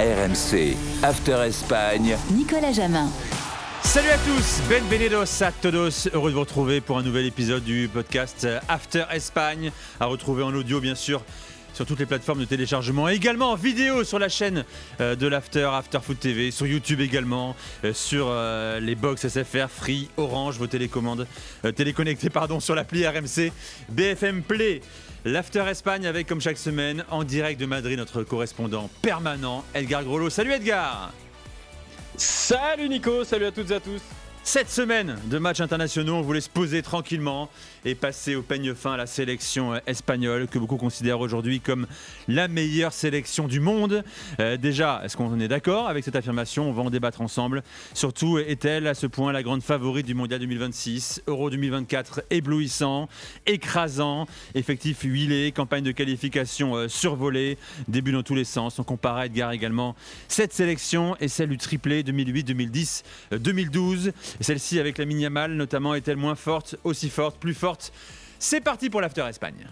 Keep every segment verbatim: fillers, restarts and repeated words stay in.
R M C, After Espagne, Nicolas Jamin. Salut à tous, bienvenidos a todos, heureux de vous retrouver pour un nouvel épisode du podcast After Espagne, à retrouver en audio bien sûr sur toutes les plateformes de téléchargement, et également en vidéo sur la chaîne euh, de l'After, After Foot T V, sur YouTube également, euh, sur euh, les box S F R, Free, Orange, vos télécommandes, euh, téléconnectées pardon, sur l'appli R M C, B F M Play. L'After Espagne avec, comme chaque semaine, en direct de Madrid, notre correspondant permanent, Edgar Grollo. Salut Edgar! Salut Nico, salut à toutes et à tous. Cette semaine de matchs internationaux, on voulait se poser tranquillement et passer au peigne fin à la sélection espagnole que beaucoup considèrent aujourd'hui comme la meilleure sélection du monde. Euh, déjà, est-ce qu'on est d'accord avec cette affirmation? On va en débattre ensemble. Surtout, est-elle à ce point la grande favorite du Mondial deux mille vingt-six? Euro deux mille vingt-quatre éblouissant, écrasant, effectif huilé, campagne de qualification euh, survolée, début dans tous les sens. On compare à Edgar également cette sélection et celle du triplé deux mille huit, deux mille dix, deux mille douze. Et celle-ci avec la Yamal notamment, est-elle moins forte, aussi forte, plus forte? C'est parti pour l'After Espagne.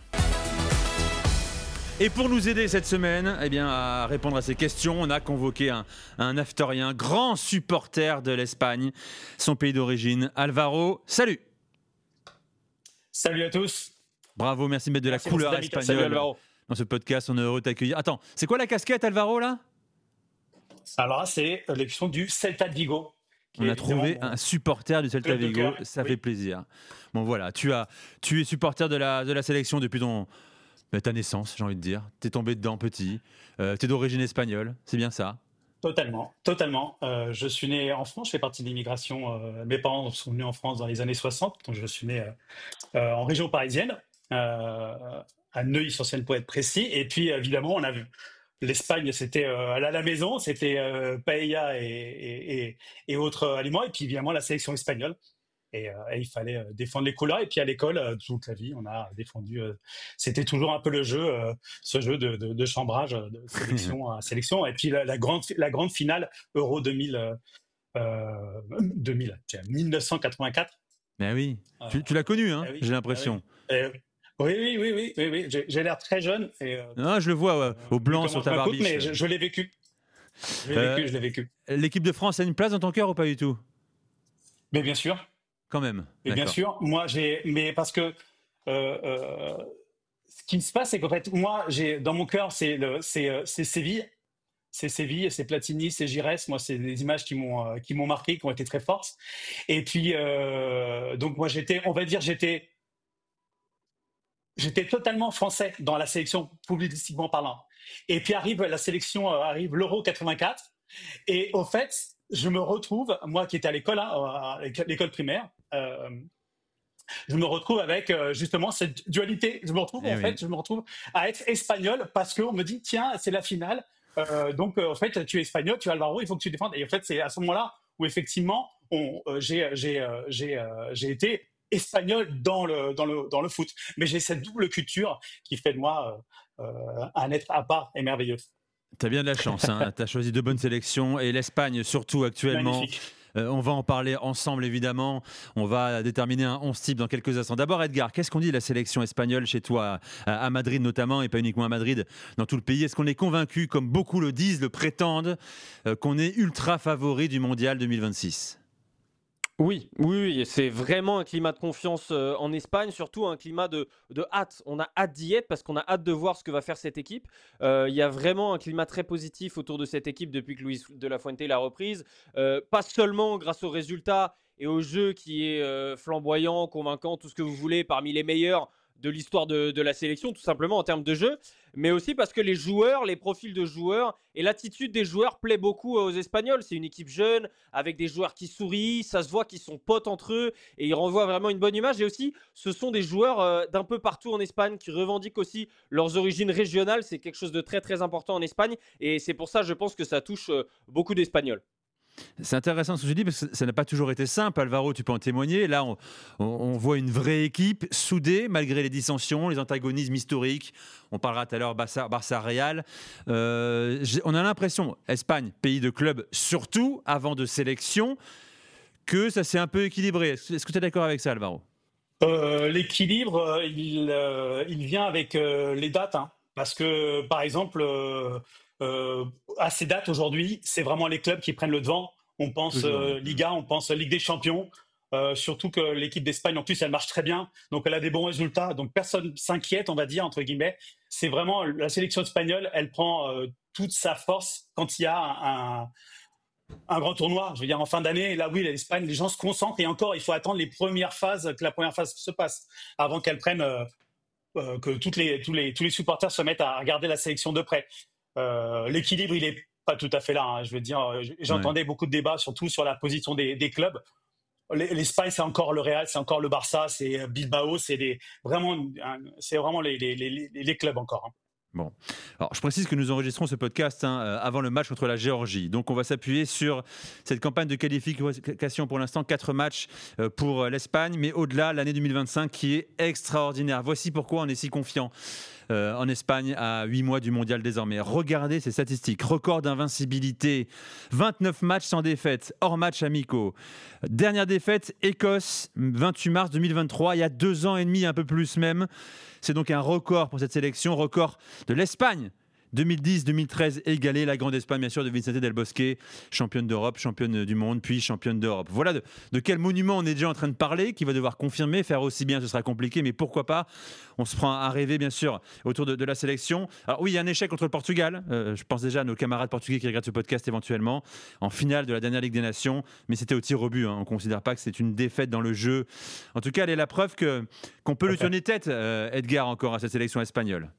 Et pour nous aider cette semaine eh bien, à répondre à ces questions, on a convoqué un, un afterien, grand supporter de l'Espagne, son pays d'origine, Alvaro. Salut. Salut à tous. Bravo, merci de mettre de merci la couleur espagnole. Salut Alvaro. Dans ce podcast, on est heureux de t'accueillir. Attends, c'est quoi la casquette, Alvaro, là? Alors là, c'est l'élection du Celta de Vigo. On a trouvé un supporter du Celta Vigo, ça oui. fait plaisir. Bon voilà, tu, as, tu es supporter de la, de la sélection depuis ton, bah, ta naissance, j'ai envie de dire. Tu es tombé dedans petit, euh, tu es d'origine espagnole, c'est bien ça? Totalement, totalement. Euh, je suis né en France, je fais partie de l'immigration. Euh, mes parents sont venus en France dans les années soixante, donc je suis né euh, euh, en région parisienne, euh, à Neuilly-sur-Seine pour être précis. Et puis évidemment, on a vu. L'Espagne, c'était euh, à la maison, c'était euh, paella et, et, et, et autres aliments, et puis évidemment la sélection espagnole. Et, euh, et il fallait euh, défendre les couleurs. Et puis à l'école, euh, toute la vie, on a défendu. Euh, c'était toujours un peu le jeu, euh, ce jeu de, de, de chambrage, de sélection à sélection. Et puis la, la grande, la grande finale Euro deux mille, euh, deux mille, mille neuf cent quatre-vingt-quatre. Mais oui, Euh, tu, tu l'as connu, hein, eh oui, j'ai l'impression. eh oui. Oui, oui, oui, oui, oui, oui. J'ai, j'ai l'air très jeune. Et, euh, non, je le vois, ouais, au blanc sur ta barbiche. Mais je, je l'ai vécu. Je l'ai Euh, vécu, je l'ai vécu. L'équipe de France a une place dans ton cœur ou pas du tout? Mais bien sûr. Quand même. Mais bien sûr. Moi, j'ai. Mais parce que euh, euh, ce qui se passe, c'est qu'en fait, moi, j'ai dans mon cœur, c'est le, c'est, euh, c'est Séville, c'est Séville, c'est Platini, c'est Giresse. Moi, c'est des images qui m'ont, euh, qui m'ont marqué, qui ont été très fortes. Et puis, euh, donc, moi, j'étais, on va dire, j'étais. J'étais totalement français dans la sélection, footballistiquement parlant. Et puis arrive la sélection, euh, arrive l'Euro quatre-vingt-quatre. Et au fait, je me retrouve, moi qui étais à l'école, hein, à l'école primaire, euh, je me retrouve avec euh, justement cette dualité. Je me retrouve, eh en oui. fait, je me retrouve à être espagnol parce qu'on me dit, tiens, c'est la finale. Euh, donc, euh, en fait, tu es espagnol, tu as Alvaro, il faut que tu défendes. Et en fait, c'est à ce moment-là où effectivement, on, euh, j'ai, j'ai, euh, j'ai, euh, j'ai été espagnol dans le, dans, le, dans le foot. Mais j'ai cette double culture qui fait de moi euh, euh, un être à part et merveilleux. T'as bien de la chance, hein. T'as choisi de bonnes sélections et l'Espagne surtout actuellement. Magnifique. Euh, on va en parler ensemble évidemment. On va déterminer un onze type dans quelques instants. D'abord Edgar, qu'est-ce qu'on dit de la sélection espagnole chez toi, à, à Madrid notamment, et pas uniquement à Madrid, dans tout le pays? Est-ce qu'on est convaincu, comme beaucoup le disent, le prétendent, euh, qu'on est ultra favori du Mondial deux mille vingt-six? Oui, oui, oui, c'est vraiment un climat de confiance euh, en Espagne, surtout un climat de, de hâte. On a hâte d'y être parce qu'on a hâte de voir ce que va faire cette équipe. Euh, Il y a vraiment un climat très positif autour de cette équipe depuis que Luis de la Fuente l'a reprise. Euh, pas seulement grâce aux résultats et au jeu qui est euh, flamboyant, convaincant, tout ce que vous voulez, parmi les meilleurs de l'histoire de, de la sélection, tout simplement en termes de jeu, mais aussi parce que les joueurs, les profils de joueurs et l'attitude des joueurs plaît beaucoup aux Espagnols. C'est une équipe jeune, avec des joueurs qui sourient, ça se voit qu'ils sont potes entre eux et ils renvoient vraiment une bonne image. Et aussi, ce sont des joueurs euh, d'un peu partout en Espagne qui revendiquent aussi leurs origines régionales. C'est quelque chose de très très important en Espagne et c'est pour ça, je pense que ça touche euh, beaucoup d'Espagnols. C'est intéressant ce que je dis parce que ça n'a pas toujours été simple. Alvaro, tu peux en témoigner. Là, on, on, on voit une vraie équipe soudée malgré les dissensions, les antagonismes historiques. On parlera tout à l'heure Barça, Barça Real. Euh, on a l'impression, Espagne, pays de club surtout, avant de sélection, que ça s'est un peu équilibré. Est-ce que tu es d'accord avec ça, Alvaro? euh, L'équilibre, il, euh, il vient avec euh, les dates. Hein, parce que, par exemple, euh, euh, à ces dates aujourd'hui, c'est vraiment les clubs qui prennent le devant. On pense euh, Liga, on pense Ligue des Champions. Euh, surtout que l'équipe d'Espagne, en plus, elle marche très bien. Donc, elle a des bons résultats. Donc, personne s'inquiète, on va dire, entre guillemets. C'est vraiment la sélection espagnole, elle prend euh, toute sa force quand il y a un, un, un grand tournoi. Je veux dire, en fin d'année, là, oui, l'Espagne, les gens se concentrent. Et encore, il faut attendre les premières phases, que la première phase se passe, avant qu'elle prenne, euh, euh, que toutes les, tous, les, tous les supporters se mettent à regarder la sélection de près. Euh, l'équilibre, il est pas tout à fait là. Hein. Je veux dire, j'entendais ouais. beaucoup de débats, surtout sur la position des, des clubs. L'Espagne, c'est encore le Real, c'est encore le Barça, c'est Bilbao, c'est des, vraiment, c'est vraiment les, les, les, les clubs encore. Hein. Bon, alors je précise que nous enregistrons ce podcast hein, avant le match contre la Géorgie. Donc on va s'appuyer sur cette campagne de qualification pour l'instant, quatre matchs pour l'Espagne, mais au-delà, l'année deux mille vingt-cinq qui est extraordinaire. Voici pourquoi on est si confiant euh, en Espagne à huit mois du mondial désormais. Regardez ces statistiques. Record d'invincibilité, vingt-neuf matchs sans défaite, hors match amicaux. Dernière défaite, Écosse, vingt-huit mars deux mille vingt-trois, il y a deux ans et demi, un peu plus même. C'est donc un record pour cette sélection, record de l'Espagne. deux mille dix deux mille treize égalé, la grande Espagne bien sûr de Vicente Del Bosque, championne d'Europe, championne du monde, puis championne d'Europe. Voilà de, de quel monument on est déjà en train de parler, qui va devoir confirmer, faire aussi bien, ce sera compliqué, mais pourquoi pas. On se prend à rêver bien sûr autour de, de la sélection. Alors oui, il y a un échec contre le Portugal, euh, je pense déjà à nos camarades portugais qui regardent ce podcast éventuellement, en finale de la dernière Ligue des Nations, mais c'était au tir au but, hein. On ne considère pas que c'est une défaite dans le jeu. En tout cas, elle est la preuve que, qu'on peut okay. lui tenir tête, euh, Edgar, encore à cette sélection espagnole.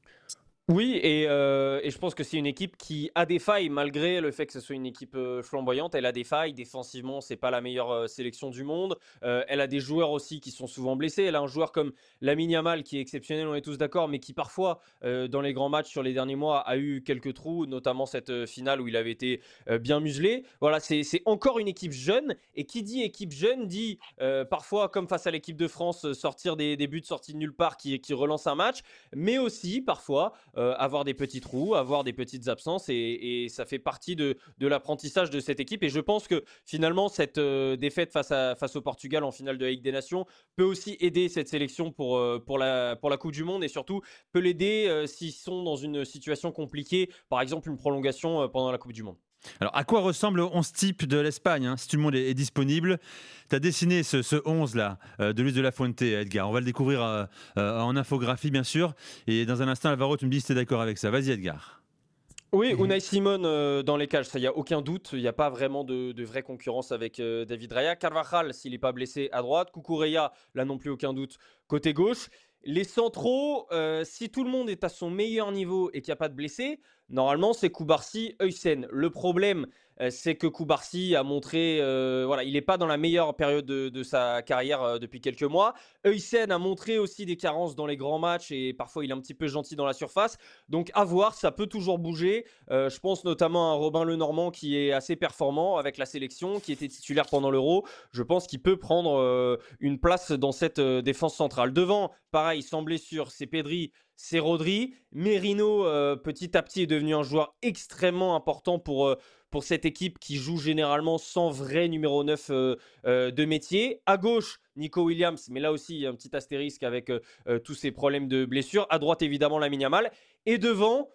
Oui, et, euh, et je pense que c'est une équipe qui a des failles, malgré le fait que ce soit une équipe euh, flamboyante. Elle a des failles, défensivement, c'est pas la meilleure euh, sélection du monde. Euh, elle a des joueurs aussi qui sont souvent blessés. Elle a un joueur comme Lamine Yamal qui est exceptionnel, on est tous d'accord, mais qui parfois, euh, dans les grands matchs sur les derniers mois, a eu quelques trous, notamment cette euh, finale où il avait été euh, bien muselé. Voilà, c'est, c'est encore une équipe jeune, et qui dit équipe jeune dit euh, parfois, comme face à l'équipe de France, sortir des, des buts sortis de nulle part qui, qui relancent un match, mais aussi parfois Euh, avoir des petits trous, avoir des petites absences, et, et ça fait partie de, de l'apprentissage de cette équipe. Et je pense que finalement cette euh, défaite face, à, face au Portugal en finale de la Ligue des Nations peut aussi aider cette sélection pour, euh, pour, la, pour la Coupe du Monde, et surtout peut l'aider euh, s'ils sont dans une situation compliquée, par exemple une prolongation euh, pendant la Coupe du Monde. Alors, à quoi ressemble le onze type de l'Espagne, hein, si tout le monde est, est disponible? Tu as dessiné ce, ce onze-là euh, de Luis de la Fuente, Edgar. On va le découvrir euh, euh, en infographie, bien sûr. Et dans un instant, Alvaro, tu me dis si tu es d'accord avec ça. Vas-y, Edgar. Oui, Unai Simon euh, dans les cages, ça, il n'y a aucun doute. Il n'y a pas vraiment de, de vraie concurrence avec euh, David Raya. Carvajal, s'il n'est pas blessé, à droite. Cucurella, là non plus, aucun doute, côté gauche. Les centraux, euh, si tout le monde est à son meilleur niveau et qu'il n'y a pas de blessés, normalement, c'est Koubarsi, Huysen. Le problème, euh, c'est que Koubarsi a montré, euh, voilà, il n'est pas dans la meilleure période de, de sa carrière euh, depuis quelques mois. Huysen a montré aussi des carences dans les grands matchs, et parfois il est un petit peu gentil dans la surface. Donc à voir, ça peut toujours bouger. Euh, je pense notamment à Robin Lenormand qui est assez performant avec la sélection, qui était titulaire pendant l'Euro. Je pense qu'il peut prendre euh, une place dans cette euh, défense centrale. Devant, pareil, sans blessure, c'est Pedri, c'est Rodri. Merino, euh, petit à petit, est devenu un joueur extrêmement important pour, euh, pour cette équipe qui joue généralement sans vrai numéro neuf euh, euh, de métier. À gauche, Nico Williams, mais là aussi, il y a un petit astérisque avec euh, euh, tous ces problèmes de blessure. À droite, évidemment, Lamine Yamal. Et devant,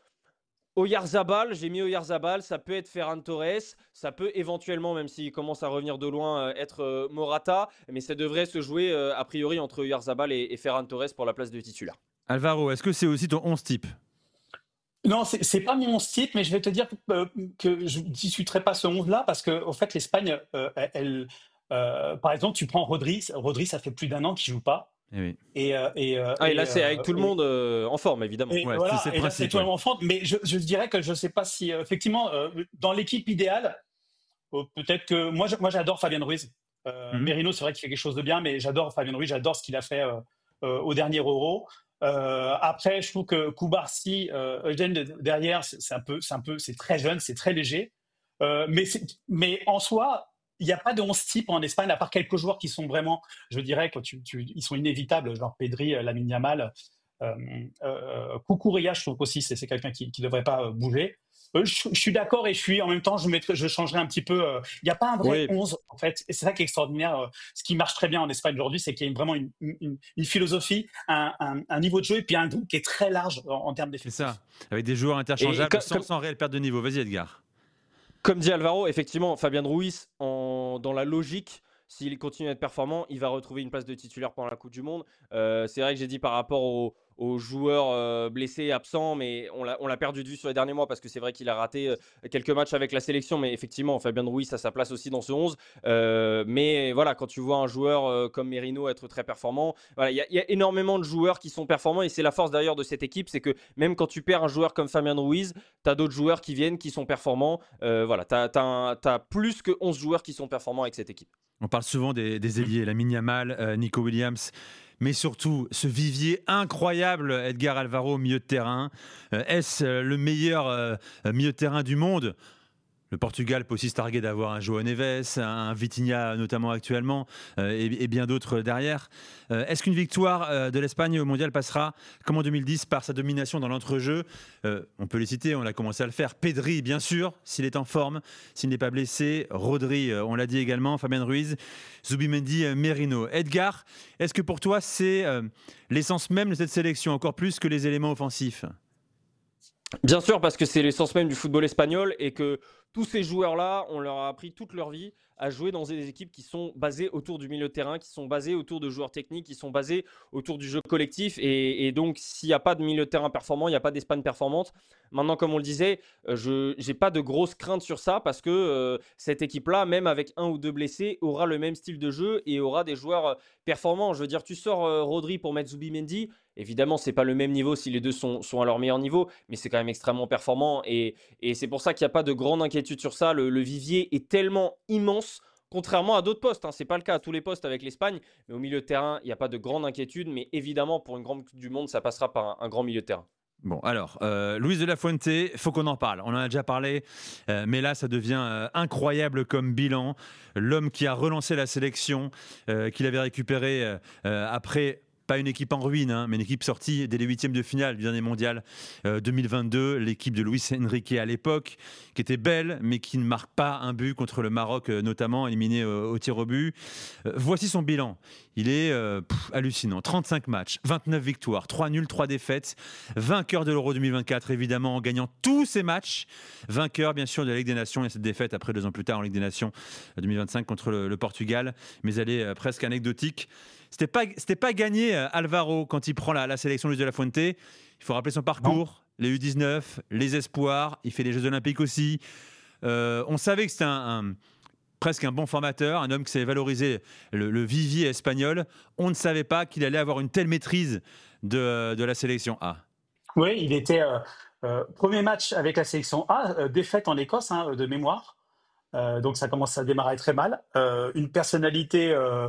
Oyarzabal, j'ai mis Oyarzabal, ça peut être Ferran Torres, ça peut éventuellement, même s'il commence à revenir de loin, euh, être euh, Morata, mais ça devrait se jouer euh, a priori entre Oyarzabal et, et Ferran Torres pour la place de titulaire. Alvaro, est-ce que c'est aussi ton onze type? Non, c'est, c'est pas mon onze type, mais je vais te dire euh, que je ne discuterai pas ce onze-là, parce que au fait, l'Espagne, euh, elle, euh, par exemple, tu prends Rodri, Rodri, ça fait plus d'un an qu'il joue pas. Et, oui. et, euh, et, euh, ah, et et là, c'est euh, avec tout le et, monde euh, en forme, évidemment. Et, ouais, voilà, c'est et là, c'est tout le monde en forme, mais je, je dirais que je ne sais pas si, euh, effectivement, euh, dans l'équipe idéale, euh, peut-être que moi, je, moi j'adore Fabian Ruiz. Euh, mm-hmm. Merino, c'est vrai qu'il fait quelque chose de bien, mais j'adore Fabian Ruiz, j'adore ce qu'il a fait euh, euh, au dernier Euro. Euh, après, je trouve que Koubarsi, euh, Eugène derrière, c'est, c'est un peu, c'est un peu, c'est très jeune, c'est très léger. Euh, mais, c'est, mais en soi, il n'y a pas de onze type en Espagne, à part quelques joueurs qui sont vraiment, je dirais, que tu, tu, ils sont inévitables, genre Pedri, Lamine Yamal, euh, euh, Cucurella, je trouve aussi, c'est, c'est quelqu'un qui ne devrait pas bouger. euh, je, je suis d'accord et je suis en même temps, je, mettrai, je changerai un petit peu. euh, Il n'y a pas un vrai Oui, onze en fait. Et c'est ça qui est extraordinaire. euh, Ce qui marche très bien en Espagne aujourd'hui, c'est qu'il y a une- vraiment une, une- une philosophie, un, un- un niveau de jeu et puis un groupe qui est très large en, en termes C'est d'effectifs. ça, avec des joueurs et, et interchangeables co- sans, comme, sans réelle perte de niveau. Vas-y Edgar. Comme dit Alvaro, effectivement, Fabien Ruiz, en- dans la logique, s'il continue à être performant, il va retrouver une place de titulaire pendant la Coupe du Monde. Euh, c'est vrai que j'ai dit par rapport aux, aux joueurs euh, blessés, absents, mais on l'a, on l'a perdu de vue sur les derniers mois parce que c'est vrai qu'il a raté euh, quelques matchs avec la sélection. Mais effectivement, Fabien Ruiz a sa place aussi dans ce onze. Euh, mais voilà, quand tu vois un joueur euh, comme Merino être très performant, voilà, il y, a- il y a énormément de joueurs qui sont performants et c'est la force d'ailleurs de cette équipe, c'est que même quand tu perds un joueur comme Fabien Ruiz, tu as d'autres joueurs qui viennent, qui sont performants. Euh, voilà, tu as, plus que onze joueurs qui sont performants avec cette équipe. On parle souvent des, des ailiers, Lamine Yamal, euh, Nico Williams, mais surtout ce vivier incroyable, Edgar Alvaro au milieu de terrain. Euh, est-ce euh, le meilleur euh, milieu de terrain du monde ? Le Portugal peut aussi se targuer d'avoir un João Neves, un Vitinha notamment actuellement, euh, et, et bien d'autres derrière. Euh, est-ce qu'une victoire euh, de l'Espagne au Mondial passera, comme en deux mille dix, par sa domination dans l'entrejeu ? euh, On peut les citer, on a commencé à le faire. Pedri, bien sûr, s'il est en forme, s'il n'est pas blessé. Rodri, euh, on l'a dit également. Fabien Ruiz, Zubimendi, euh, Merino. Edgar, est-ce que pour toi, c'est euh, l'essence même de cette sélection, encore plus que les éléments offensifs ? Bien sûr, parce que c'est l'essence même du football espagnol et que tous ces joueurs-là, on leur a appris toute leur vie à jouer dans des équipes qui sont basées autour du milieu de terrain, qui sont basées autour de joueurs techniques, qui sont basées autour du jeu collectif. Et, et donc, s'il n'y a pas de milieu de terrain performant, il n'y a pas d'Espagne performante. Maintenant, comme on le disait, euh, je n'ai pas de grosses craintes sur ça parce que euh, cette équipe-là, même avec un ou deux blessés, aura le même style de jeu et aura des joueurs euh, performants. Je veux dire, tu sors euh, Rodri pour mettre Zubimendi. Évidemment, ce n'est pas le même niveau si les deux sont, sont à leur meilleur niveau, mais c'est quand même extrêmement performant. Et, et c'est pour ça qu'il n'y a pas de grande inquiétude sur ça. Le, le vivier est tellement immense, contrairement à d'autres postes. Hein. Ce n'est pas le cas à tous les postes avec l'Espagne, mais au milieu de terrain, il n'y a pas de grande inquiétude. Mais évidemment, pour une grande Coupe du Monde, ça passera par un, un grand milieu de terrain. Bon, alors, euh, Luis de la Fuente, il faut qu'on en parle. On en a déjà parlé, euh, mais là, ça devient euh, incroyable comme bilan. L'homme qui a relancé la sélection, euh, qu'il avait récupéré euh, après... Pas une équipe en ruine, hein, mais une équipe sortie dès les huitièmes de finale du dernier mondial euh, deux mille vingt-deux. L'équipe de Luis Enrique à l'époque, qui était belle, mais qui ne marque pas un but contre le Maroc, euh, notamment éliminé euh, au tir au but. Euh, voici son bilan. Il est euh, pff, hallucinant. trente-cinq matchs, vingt-neuf victoires, trois nuls, trois défaites. Vainqueur de l'Euro deux mille vingt-quatre, évidemment, en gagnant tous ses matchs. Vainqueur, bien sûr, de la Ligue des Nations et cette défaite après deux ans plus tard en Ligue des Nations deux mille vingt-cinq contre le, le Portugal. Mais elle est euh, presque anecdotique. C'était pas, c'était pas gagné, euh, Alvaro, quand il prend la, la sélection Luis de la Fuente. Il faut rappeler son parcours, non. Les U dix-neuf, les espoirs. Il fait les Jeux Olympiques aussi. Euh, on savait que c'était un, un, presque un bon formateur, un homme qui savait valoriser le, le vivier espagnol. On ne savait pas qu'il allait avoir une telle maîtrise de, de la sélection A. Oui, il était euh, euh, premier match avec la sélection A, euh, défaite en Écosse, hein, de mémoire. Euh, donc ça commence à démarrer très mal. Euh, une personnalité... Euh,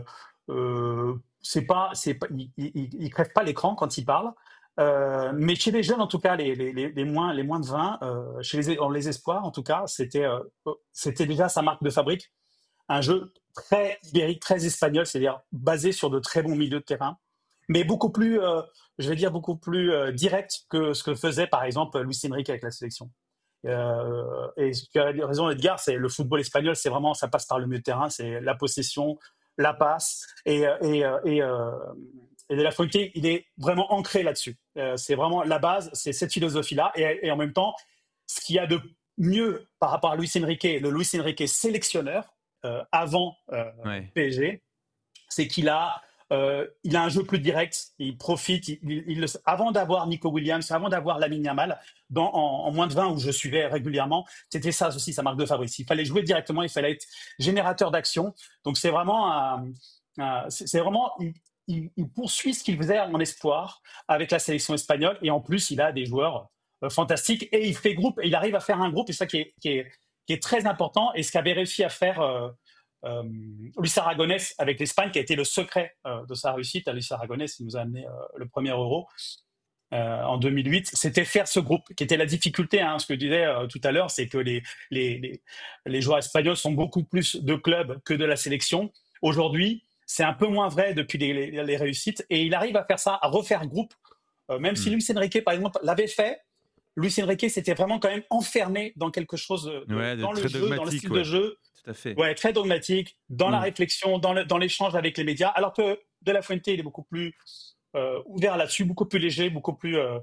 euh, c'est pas, c'est pas, il, il, il crève pas l'écran quand il parle, euh, mais chez les jeunes en tout cas, les, les, les moins, les moins de vingt, euh, chez les, les espoirs en tout cas, c'était, euh, c'était déjà sa marque de fabrique, un jeu très ibérique, très espagnol, c'est-à-dire basé sur de très bons milieux de terrain, mais beaucoup plus, euh, je vais dire beaucoup plus euh, direct que ce que faisait par exemple Luis Enrique avec la sélection. Euh, et tu as raison Edgar, c'est le football espagnol, c'est vraiment, ça passe par le milieu de terrain, c'est la possession, la passe, et, et, et, euh, et De La Fuente, il est vraiment ancré là-dessus. Euh, c'est vraiment la base, c'est cette philosophie-là, et, et en même temps, ce qu'il y a de mieux par rapport à Luis Enrique, le Luis Enrique sélectionneur, euh, avant euh, ouais. P S G, c'est qu'il a, euh, il a un jeu plus direct, il profite, il, il, il, avant d'avoir Nico Williams, avant d'avoir Lamine Yamal, dans, en, en moins de vingt, où je suivais régulièrement, c'était ça aussi sa marque de fabrique. Il fallait jouer directement, il fallait être générateur d'action. Donc c'est vraiment, un, un, c'est vraiment il, il, il poursuit ce qu'il faisait en espoir avec la sélection espagnole, et en plus il a des joueurs euh, fantastiques, et il fait groupe, et il arrive à faire un groupe, et ça qui est, qui est, qui est très important, et ce qu'avait réussi à faire euh, euh, Luis Aragonès avec l'Espagne, qui a été le secret euh, de sa réussite. À Luis Aragonès, il nous a amené euh, le premier Euro. Euh, en deux mille huit, c'était faire ce groupe, qui était la difficulté. Hein, ce que je disais euh, tout à l'heure, c'est que les, les, les, les joueurs espagnols sont beaucoup plus de clubs que de la sélection. Aujourd'hui, c'est un peu moins vrai depuis les, les, les réussites, et il arrive à faire ça, à refaire groupe, euh, même mmh. si Luis Enrique, par exemple, l'avait fait, Luis Enrique s'était vraiment quand même enfermé dans quelque chose de, de- Ouais, de dans le très jeu, dans le dogmatique, style ouais, de jeu, tout à fait. ouais, très dogmatique, dans la Mm. réflexion, dans le- dans l'échange avec les médias, alors que De La Fuente, il est beaucoup plus euh, ouvert là-dessus, beaucoup plus léger, beaucoup plus, euh,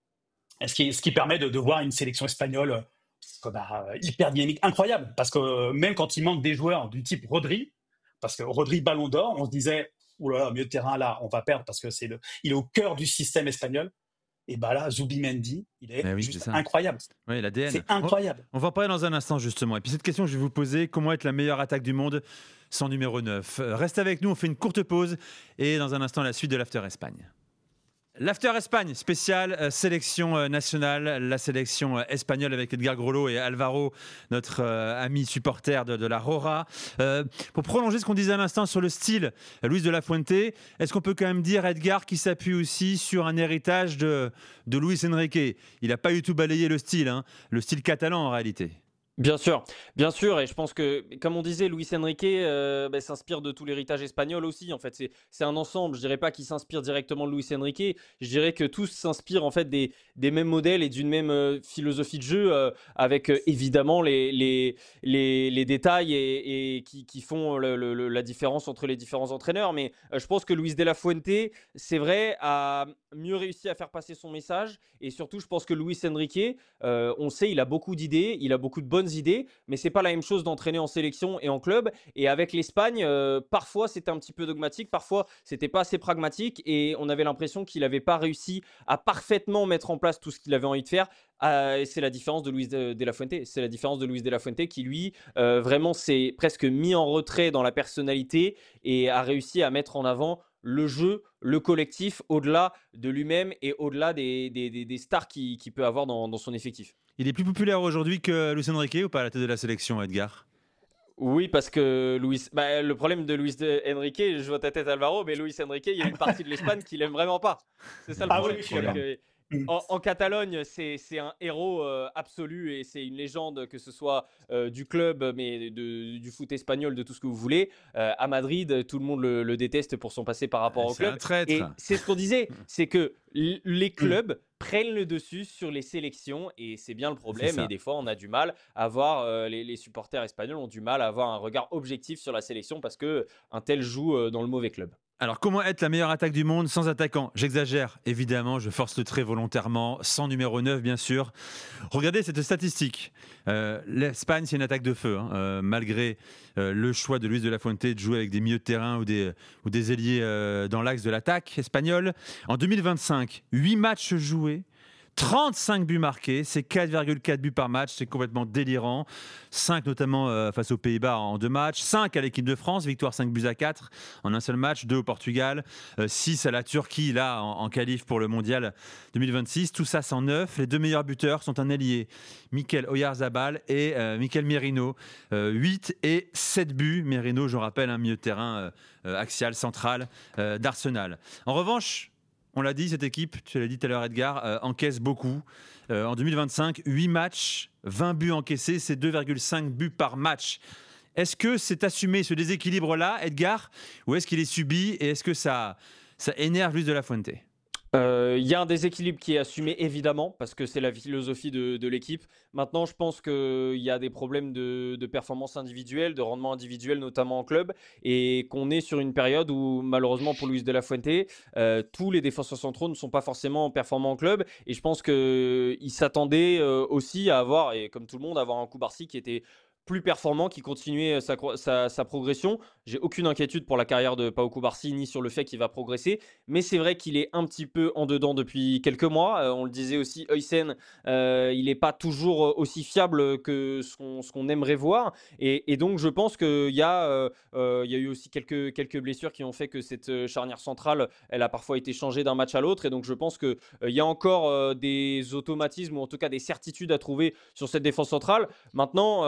ce qui, ce qui permet de, de voir une sélection espagnole euh, bah, hyper dynamique, incroyable, parce que euh, même quand il manque des joueurs du type Rodri, parce que Rodri Ballon d'Or, on se disait, oulala, milieu de terrain là, on va perdre parce que c'est le, il est au cœur du système espagnol. Et bah là, Zubimendi, il est Ben oui, c'est juste ça. incroyable. Oui, l'A D N. C'est On, incroyable. on va en parler dans un instant, justement. Et puis, cette question que je vais vous poser, comment être la meilleure attaque du monde sans numéro neuf? Euh, Reste avec nous, on fait une courte pause. Et dans un instant, la suite de l'After Espagne. L'After Espagne, spécial euh, sélection euh, nationale, la sélection euh, espagnole avec Edgar Grollo et Alvaro, notre euh, ami supporter de, de la Rora. Euh, pour prolonger ce qu'on disait à l'instant sur le style, euh, Luis de la Fuente, est-ce qu'on peut quand même dire, Edgar, qui s'appuie aussi sur un héritage de, de Luis Enrique? Il n'a pas du tout balayé le style, hein, le style catalan en réalité. Bien sûr, bien sûr, et je pense que, comme on disait, Luis Enrique euh, bah, s'inspire de tout l'héritage espagnol aussi. En fait, c'est c'est un ensemble. Je dirais pas qu'il s'inspire directement de Luis Enrique. Je dirais que tous s'inspirent en fait des, des mêmes modèles et d'une même euh, philosophie de jeu, euh, avec euh, évidemment les, les, les, les détails et, et qui, qui font le- le- le- la différence entre les différents entraîneurs. Mais euh, je pense que Luis de la Fuente, c'est vrai, a mieux réussi à faire passer son message. Et surtout, je pense que Luis Enrique, euh, on sait, il a beaucoup d'idées, il a beaucoup de bonnes idées, mais c'est pas la même chose d'entraîner en sélection et en club. Et avec l'Espagne, euh, parfois c'était un petit peu dogmatique, parfois c'était pas assez pragmatique, et on avait l'impression qu'il n'avait pas réussi à parfaitement mettre en place tout ce qu'il avait envie de faire. Euh, et c'est la différence de Luis de, de la Fuente. C'est la différence de Luis de la Fuente qui, lui, euh, vraiment s'est presque mis en retrait dans la personnalité et a réussi à mettre en avant le jeu, le collectif, au-delà de lui-même et au-delà des, des, des, des stars qu'il qui peut avoir dans, dans son effectif. Il est plus populaire aujourd'hui que Luis Enrique ou pas à la tête de la sélection, Edgar? Oui, parce que Luis, bah, le problème de Luis de Enrique, je vois ta tête Alvaro, mais Luis Enrique, il y a une partie de l'Espagne qui l'aime vraiment pas. C'est ça le Ah oui, problème. oui, je suis C'est d'accord. que Mm. en, en Catalogne, c'est c'est un héros euh, absolu et c'est une légende, que ce soit euh, du club, mais de- du foot espagnol, de tout ce que vous voulez. Euh, à Madrid, tout le monde le, le déteste pour son passé par rapport Ah, au c'est un club. traître. Et c'est ce qu'on disait, c'est que l- les Mm. clubs prennent le dessus sur les sélections et c'est bien le C'est problème. Et ça. des fois, on a du mal à voir, euh, les, les supporters espagnols ont du mal à avoir un regard objectif sur la sélection parce que un tel joue euh, dans le mauvais club. Alors, comment être la meilleure attaque du monde sans attaquant? J'exagère, évidemment, je force le trait volontairement, sans numéro neuf, bien sûr. Regardez cette statistique. Euh, L'Espagne, c'est une attaque de feu, hein, euh, malgré euh, le choix de Luis de la Fuente de jouer avec des milieux de terrain ou des, ou des ailiers euh, dans l'axe de l'attaque espagnole. En deux mille vingt-cinq, huit matchs joués, trente-cinq buts marqués, c'est quatre virgule quatre buts par match, c'est complètement délirant. cinq notamment euh, face aux Pays-Bas en deux matchs, cinq à l'équipe de France, victoire cinq buts à quatre en un seul match, deux au Portugal, euh, six à la Turquie là en, en qualif pour le mondial deux mille vingt-six, tout ça sans neuf. Les deux meilleurs buteurs sont un ailier, Mikel Oyarzabal et euh, Mikel Merino, euh, huit et sept buts. Merino, je rappelle, un milieu de terrain euh, euh, axial central euh, d'Arsenal. En revanche, on l'a dit, cette équipe, tu l'as dit tout à l'heure Edgar, euh, encaisse beaucoup. Euh, en deux mille vingt-cinq, huit matchs, vingt buts encaissés, c'est deux virgule cinq buts par match. Est-ce que c'est assumé ce déséquilibre-là, Edgar, ou est-ce qu'il est subi et est-ce que ça, ça énerve Luis de la Fuente? Euh, Il y a un déséquilibre qui est assumé évidemment parce que c'est la philosophie de, de l'équipe. Maintenant, je pense qu'il y a des problèmes de, de performance individuelle, de rendement individuel, notamment en club, et qu'on est sur une période où malheureusement pour Luis de la Fuente, euh, tous les défenseurs centraux ne sont pas forcément performants en club. Et je pense qu'il s'attendait euh, aussi à avoir, et comme tout le monde, à avoir un Cubarsí qui était plus performant, qui continuait sa, cro- sa, sa progression. J'ai aucune inquiétude pour la carrière de Pau Cubarsí ni sur le fait qu'il va progresser, mais c'est vrai qu'il est un petit peu en dedans depuis quelques mois. Euh, on le disait aussi, Huysen, euh, il n'est pas toujours euh, aussi fiable que ce qu'on, ce qu'on aimerait voir, et, et donc je pense qu'il y a, euh, euh, il y a eu aussi quelques, quelques blessures qui ont fait que cette euh, charnière centrale, elle a parfois été changée d'un match à l'autre, et donc je pense qu'il euh, y a encore euh, des automatismes, ou en tout cas des certitudes à trouver sur cette défense centrale. Maintenant, euh,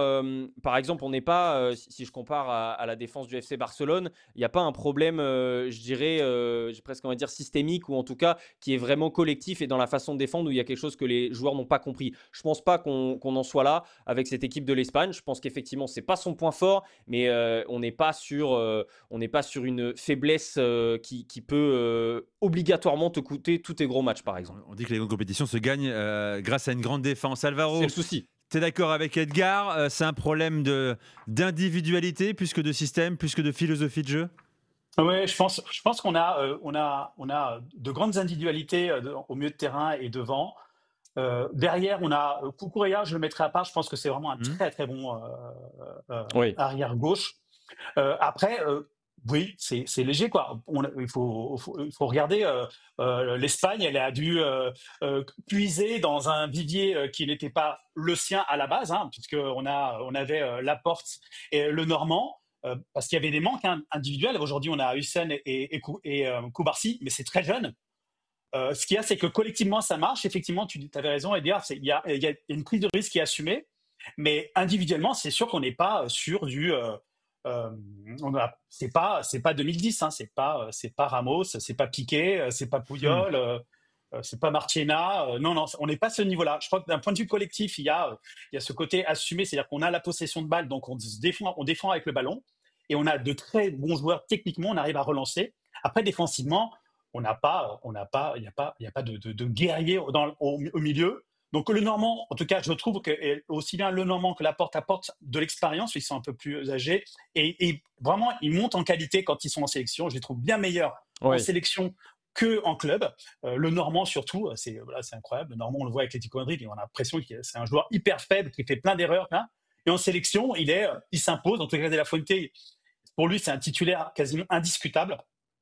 euh, par exemple, on n'est pas, euh, si, si je compare à, à la défense du F C Barcelone, il n'y a pas un problème, euh, je dirais, euh, j'ai presque envie de dire systémique, ou en tout cas qui est vraiment collectif et dans la façon de défendre où il y a quelque chose que les joueurs n'ont pas compris. Je ne pense pas qu'on qu'on en soit là avec cette équipe de l'Espagne. Je pense qu'effectivement, ce n'est pas son point fort, mais euh, on n'est pas sur, euh, on n'est pas sur une faiblesse euh, qui, qui peut euh, obligatoirement te coûter tous tes gros matchs, par exemple. On dit que les grandes compétitions se gagnent euh, grâce à une grande défense. Alvaro, c'est le souci. Tu es d'accord avec Edgar, euh, c'est un problème de, d'individualité plus que de système, plus que de philosophie de jeu? Oui, je pense, je pense qu'on a, euh, on a, on a de grandes individualités euh, de- au milieu de terrain et devant. Euh, derrière, on a euh, Cucurella, je le mettrai à part. Je pense que c'est vraiment un Hmm. très très bon euh, euh, Oui. arrière gauche. Euh, après, euh, oui, c'est c'est léger quoi. On a- il faut, faut, il faut regarder. euh, euh, L'Espagne, elle a dû euh, euh, puiser dans un vivier euh, qui n'était pas le sien à la base, hein, puisque on a, on avait euh, Laporte et le Normand. euh, parce qu'il y avait des manques hein, individuels. Aujourd'hui, on a Hussein et, et, et, Kou- et, euh, Koubarsi, mais c'est très jeune. Euh, ce qu'il y a, c'est que collectivement, ça marche. Effectivement, tu avais raison, Edgar. c'est- Il y a, il y a une prise de risque qui est assumée, mais individuellement, c'est sûr qu'on n'est pas sur du. Euh, euh, on a, c'est pas, c'est pas deux mille dix. Hein, c'est pas, c'est pas Ramos, c'est pas Piqué, euh, c'est pas Hmm. Puyol, euh, euh, c'est pas Marchena. euh, non, non, on n'est pas à ce niveau-là. Je crois que d'un point de vue collectif, il y a, euh, il y a ce côté assumé, c'est-à-dire qu'on a la possession de balle, donc on se défend, on défend avec le ballon, et on a de très bons joueurs techniquement. On arrive à relancer. Après, défensivement on n'a pas, on n'a pas, il n'y a pas, il y a pas de, de, de guerrier dans, au, au milieu. Donc le Normand, en tout cas, je trouve que et aussi bien le Normand que Laporte apportent de l'expérience, ils sont un peu plus âgés et, et vraiment ils montent en qualité quand ils sont en sélection. Je les trouve bien meilleurs en Oui. sélection que en club. Euh, le Normand surtout, c'est voilà, c'est incroyable. Le Normand, on le voit avec l'Atlético Madrid, et on a l'impression que c'est un joueur hyper faible qui fait plein d'erreurs. Hein. Et en sélection, il est, il s'impose. En tout cas, De La Fuente, pour lui, c'est un titulaire quasiment indiscutable.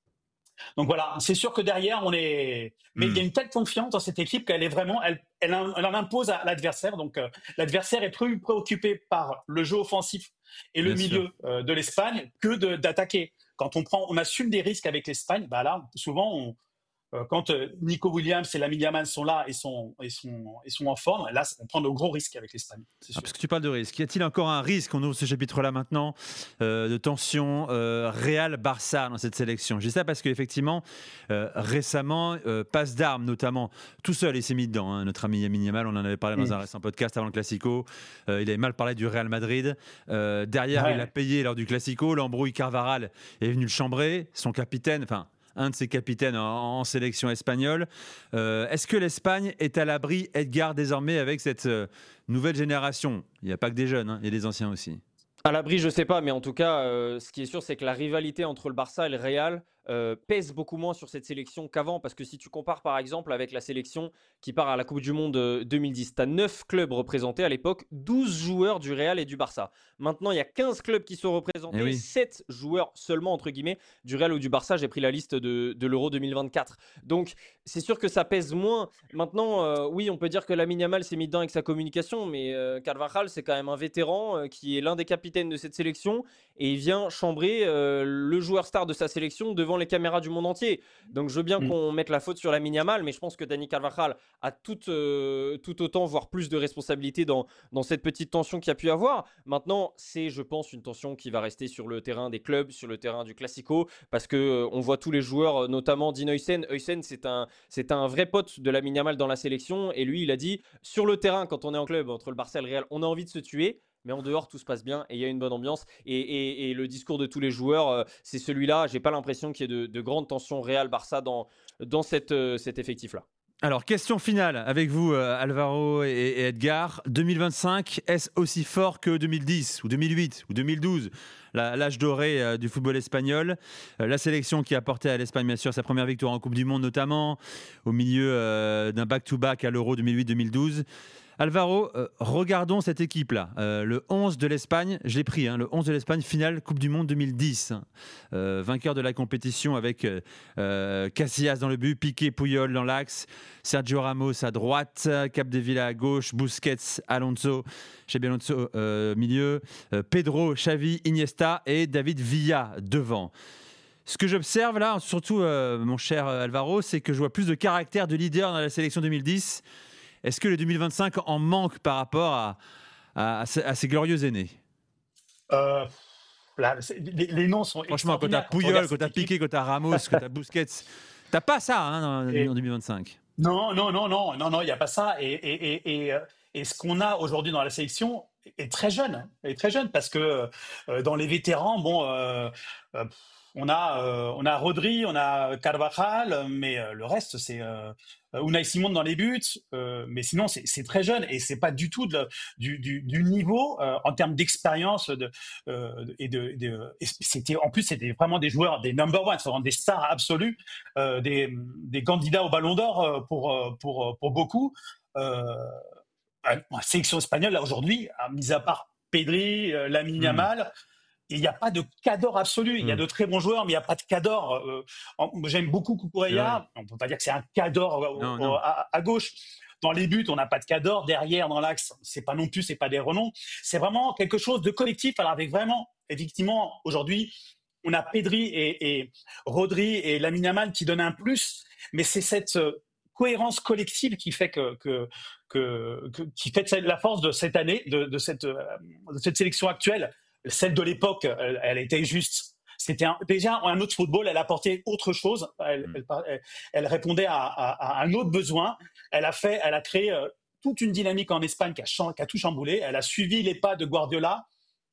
Donc voilà, c'est sûr que derrière, on est. Mais Hmm. il y a une telle confiance dans cette équipe qu'elle est vraiment. Elle, elle, en- elle en impose à l'adversaire. Donc euh, l'adversaire est plus préoccupé par le jeu offensif et le Bien sûr. milieu euh, de l'Espagne que de- d'attaquer. Quand on prend, on assume des risques avec l'Espagne, bah là, souvent, on, euh, quand euh, Nico Williams et Lamine Yamal sont là et sont, et, sont, et sont en forme, là, on prend de gros risques avec l'Espagne. C'est Ah, sûr. parce que tu parles de risque. Y a-t-il encore un risque, on ouvre ce chapitre-là maintenant, euh, de tension euh, Real-Barça dans cette sélection? Je dis ça parce qu'effectivement, euh, récemment, euh, passe d'armes notamment, tout seul, il s'est mis dedans. Hein, notre ami Lamine Yamal, on en avait parlé dans Mm. un récent podcast avant le Classico. Euh, il avait mal parlé du Real Madrid. Euh, derrière, Ouais. il a payé lors du Classico. L'embrouille Carvaral est venu le chambrer. Son capitaine, enfin, un de ses capitaines en, en sélection espagnole. Euh, est-ce que l'Espagne est à l'abri, Edgar, désormais, avec cette euh, nouvelle génération? Il n'y a pas que des jeunes, hein, il y a des anciens aussi. À l'abri, je sais pas, mais en tout cas, euh, ce qui est sûr, c'est que la rivalité entre le Barça et le Real euh, pèse beaucoup moins sur cette sélection qu'avant. Parce que si tu compares par exemple avec la sélection qui part à la Coupe du Monde euh, deux mille dix, tu as neuf clubs représentés à l'époque, douze joueurs du Real et du Barça. Maintenant, il y a quinze clubs qui sont représentés, Eh oui. sept joueurs seulement, entre guillemets, du Real ou du Barça. J'ai pris la liste de, de l'Euro deux mille vingt-quatre. Donc, c'est sûr que ça pèse moins. Maintenant, euh, oui, on peut dire que Lamine Yamal s'est mis dedans avec sa communication, mais euh, Carvajal, c'est quand même un vétéran euh, qui est l'un des capitaines de cette sélection et il vient chambrer euh, le joueur star de sa sélection devant les caméras du monde entier. Donc, je veux bien Mm. qu'on mette la faute sur Lamine Yamal, mais je pense que Dani Carvajal a tout, euh, tout autant, voire plus de responsabilité dans, dans cette petite tension qu'il y a pu avoir. Maintenant, c'est, je pense, une tension qui va rester sur le terrain des clubs, sur le terrain du Classico, parce que euh, on voit tous les joueurs, euh, notamment Dean Huijsen. Huijsen, c'est un, c'est un vrai pote de Lamine Yamal dans la sélection, et lui, il a dit, sur le terrain, quand on est en club, entre le Barça et le Real, on a envie de se tuer, mais en dehors, tout se passe bien et il y a une bonne ambiance. Et, et- et le discours de tous les joueurs, euh, c'est celui-là. J'ai pas l'impression qu'il y ait de, de grandes tensions Real-Barça dans, dans cette, euh, cet effectif-là. Alors, question finale avec vous, euh, Alvaro et, et Edgar. deux mille vingt-cinq, est-ce aussi fort que deux mille dix ou deux mille huit ou deux mille douze, la- l'âge doré euh, du football espagnol? Euh, la sélection qui a apporté à l'Espagne, bien sûr, sa première victoire en Coupe du Monde, notamment au milieu euh, d'un back-to-back à l'Euro deux mille huit deux mille douze. Alvaro, euh, regardons cette équipe-là. Euh, le onze de l'Espagne, je l'ai pris, hein, le onze de l'Espagne, finale Coupe du Monde deux mille dix. Euh, vainqueur de la compétition avec euh, euh, Casillas dans le but, Piqué, Puyol dans l'axe, Sergio Ramos à droite, Capdevila à gauche, Busquets, Alonso, Xabi Alonso euh, milieu, euh, Pedro, Xavi, Iniesta et David Villa devant. Ce que j'observe là, surtout euh, mon cher Alvaro, c'est que je vois plus de caractère de leader dans la sélection deux mille dix. Est-ce que le deux mille vingt-cinq en manque par rapport à, à, à ces glorieux aînés? Euh, là, les, les noms sont Franchement, quand t'as Puyol, quand t'as Piqué, quand t'as Ramos, quand t'as Busquets, t'as pas ça hein, et, en deux mille vingt-cinq. Non, non, non, non, non, non, il n'y a pas ça. Et, et, et, et, et ce qu'on a aujourd'hui dans la sélection est très jeune, est très jeune parce que euh, dans les vétérans, bon, euh, euh, on a, euh, on a Rodri, on a Carvajal, mais euh, le reste c'est euh, Unai Simon dans les buts, euh, mais sinon c'est, c'est très jeune et c'est pas du tout de, du, du, du niveau euh, en termes d'expérience de, euh, et de, de et c'était en plus c'était vraiment des joueurs, des number one, des stars absolues, euh, des, des candidats au Ballon d'Or pour pour pour beaucoup. Euh, la sélection espagnole là aujourd'hui, mis à part Pedri, euh, Lamine Yamal. Mmh. Il n'y a pas de cadre absolu. Il y a de très bons joueurs, mais il n'y a pas de cadre. Euh, j'aime beaucoup Cucurella. On ne peut pas dire que c'est un cadre euh, à, à gauche. Dans les buts, on n'a pas de cadre. Derrière, dans l'axe, c'est pas non plus, c'est pas des renoms. C'est vraiment quelque chose de collectif. Alors avec vraiment, effectivement, aujourd'hui, on a Pedri et, et Rodri et Lamine Yamal qui donnent un plus, mais c'est cette euh, cohérence collective qui fait que, que, que, que qui fait la force de cette année, de, de cette de cette sélection actuelle. Celle de l'époque, elle, elle était juste. C'était un, déjà un autre football. Elle apportait autre chose. Elle, mm. elle, elle répondait à, à, à un autre besoin. Elle a fait, elle a créé euh, toute une dynamique en Espagne qui a, qui a tout chamboulé. Elle a suivi les pas de Guardiola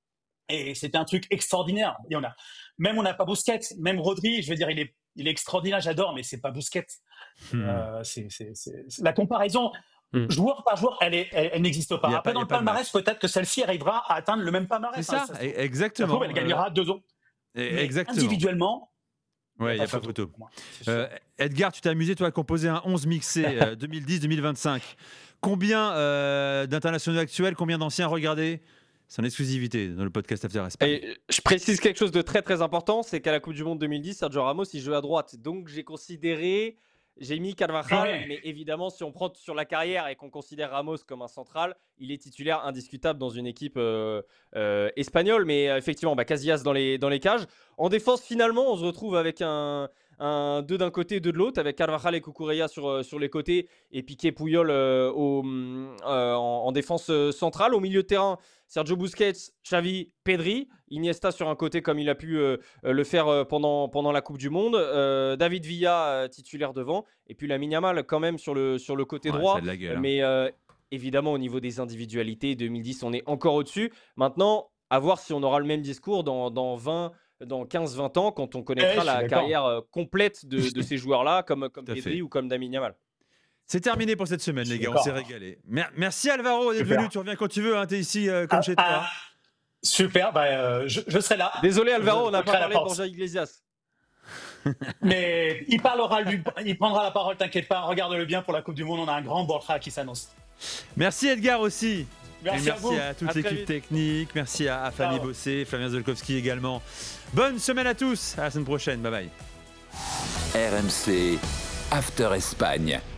et c'était un truc extraordinaire. Et on a, même on n'a pas Busquets, même Rodri. Je veux dire, il est, il est extraordinaire. J'adore, mais c'est pas Busquets. Mm. Euh, c'est, c'est, c'est, c'est la comparaison. Mmh. Joueur par joueur, elle, est, elle, elle n'existe pas. Après, pas, dans le palmarès, peut-être que celle-ci arrivera à atteindre le même palmarès. C'est ça, hein, ça exactement. Ça trouve, elle gagnera euh... deux ans. Exactement. Individuellement, ouais, il n'y a, a pas photo. photo. Euh, Edgar, tu t'es amusé, toi, à composer un onze mixé euh, deux mille dix deux mille vingt-cinq. Combien euh, d'internationaux actuels, combien d'anciens regardés? C'est en exclusivité dans le podcast After Espagne. Et je précise quelque chose de très très important, c'est qu'à la Coupe du Monde deux mille dix, Sergio Ramos, il jouait à droite. Donc j'ai considéré... J'ai mis Carvajal, ouais. mais évidemment, si on prend sur la carrière et qu'on considère Ramos comme un central, il est titulaire indiscutable dans une équipe euh, euh, espagnole. Mais euh, effectivement, bah, Casillas dans les, dans les cages. En défense, finalement, on se retrouve avec un, un deux d'un côté, deux de l'autre, avec Carvajal et Cucurella sur, sur les côtés et Piqué Puyol euh, au, euh, en, en défense centrale. Au milieu de terrain, Sergio Busquets, Xavi, Pedri, Iniesta sur un côté comme il a pu euh, le faire euh, pendant, pendant la Coupe du Monde, euh, David Villa euh, titulaire devant, et puis Lamine Yamal quand même sur le, sur le côté ouais, droit. Gueule, hein. Mais euh, évidemment, au niveau des individualités, deux mille dix, on est encore au-dessus. Maintenant, à voir si on aura le même discours dans, dans, vingt, dans quinze vingt ans, quand on connaîtra ouais, la carrière euh, complète de, de ces joueurs-là, comme, comme Pedri ou comme Lamine Yamal. C'est terminé pour cette semaine, les gars. On s'est régalé. Merci Alvaro d'être venu. Tu reviens quand tu veux. Hein. Tu es ici euh, comme ah, chez toi. Ah, super. Bah, euh, je, je serai là. Désolé, Alvaro, on n'a pas parlé de Borja Iglesias. Mais il parlera, lui, il prendra la parole. T'inquiète pas. Regarde-le bien pour la Coupe du Monde. On a un grand Borja qui s'annonce. Merci Edgar aussi. Merci, Et merci à, vous. à toute à l'équipe technique. Merci à, à Fanny Bossé, Flavien Zolkowski également. Bonne semaine à tous. À la semaine prochaine. Bye bye. R M C After Espagne.